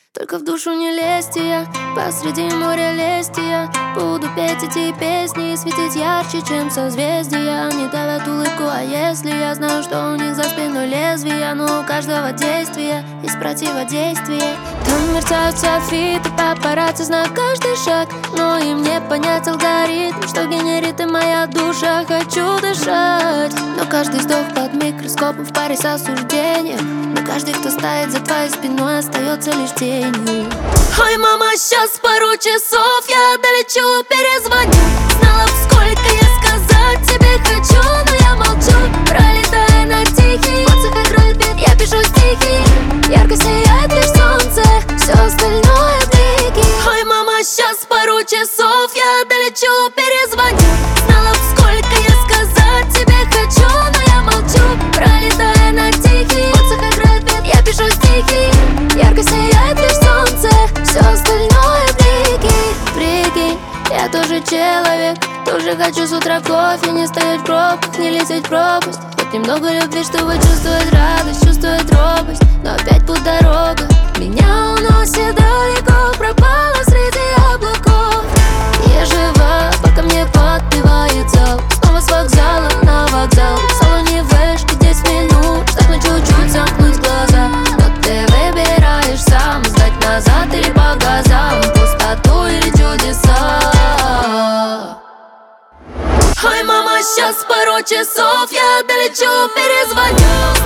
Только в душу не лезьте я, посреди моря лезьте я. Буду петь эти песни и светить ярче, чем созвездия. Они давят улыбку, а если я знаю, что у них за спиной лезвия? Но у каждого действия есть противодействие. Там мерцают софиты, папарацци знают каждый шаг, но им не понять алгоритм, что генерит и моя душа. Хочу дышать, но каждый вздох под микроскопом в паре с осуждением. Но каждый, кто стоит за твоей спиной, остается лишь тенью. Ой, мама, сейчас пару часов я долечу, перезвоню. Знала б, сколько я сказать тебе хочу, но я молчу, пролетая на тихий. В отцах играет бит, я пишу стихи. Ярко сияет лишь солнце, все остальное блики. Ой, мама, сейчас пару часов я долечу, перезвоню. Знала б, сколько я сказать тебе хочу, но я молчу, пролетая на тихий. В отцах играет бит, я пишу стихи. Ярко сияет лишь солнце, все остальное блики. Прикинь, я тоже человек, тоже хочу с утра кофе, не стоять в пробках, не лететь в пропасть. Хоть немного любви, чтобы чувствовать радость, чувствовать робость, но опять путь дорога меня уносит далеко, пропала среди облаков. Я жива, пока мне подпевает зал. Снова с вокзала на вокзал, в салоне вышки 10 минут, чтоб на чуть-чуть замкнуть глаза. Но ты выбираешь сам, сдать назад или по газам, пустоту или чудеса. Ой, мама, сейчас пару часов я долечу, перезвоню.